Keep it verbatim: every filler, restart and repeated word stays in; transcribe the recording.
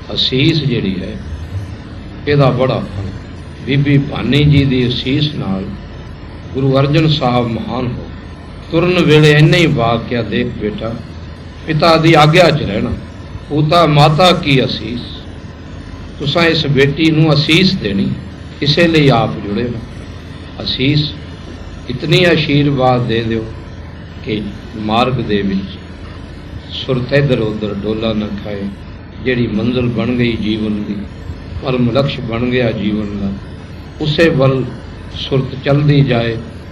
ਅਸੀਸ ਜਿਹੜੀ ਹੈ ਇਹਦਾ ਬੜਾ ਫਲ। ਬੀਬੀ ਭਾਨੀ ਜੀ ਦੀ ਅਸੀਸ ਨਾਲ ਗੁਰੂ ਅਰਜਨ ਸਾਹਿਬ ਮਹਾਨ ਹੋ। ਤੁਰਨ ਵੇਲੇ ਇੰਨਾ ਹੀ ਵਾਕਿਆ ਦੇਖ ਬੇਟਾ, ਪਿਤਾ ਦੀ ਆਗਿਆ 'ਚ ਰਹਿਣਾ, ਪੂਤਾ ਮਾਤਾ ਕੀ ਅਸੀਸ। ਤੁਸਾਂ ਇਸ ਬੇਟੀ ਨੂੰ ਅਸੀਸ ਦੇਣੀ, ਇਸੇ ਲਈ ਆਪ ਜੁੜੇ ਹੋ। ਅਸੀਸ ਇਤਨੀ ਆਸ਼ੀਰਵਾਦ ਦੇ ਦਿਓ ਕਿ ਮਾਰਗ ਦੇ ਵਿੱਚ ਸੁਰਤ ਇੱਧਰ ਉੱਧਰ ਡੋਲਾ ਨਾ ਖਾਏ। ਜਿਹੜੀ ਮੰਜ਼ਿਲ ਬਣ ਗਈ ਜੀਵਨ ਦੀ, ਪਰਮ ਲਕਸ਼ ਬਣ ਗਿਆ ਜੀਵਨ ਦਾ, ਉਸੇ ਵੱਲ ਸੁਰਤ ਚੱਲਦੀ ਜਾਏ।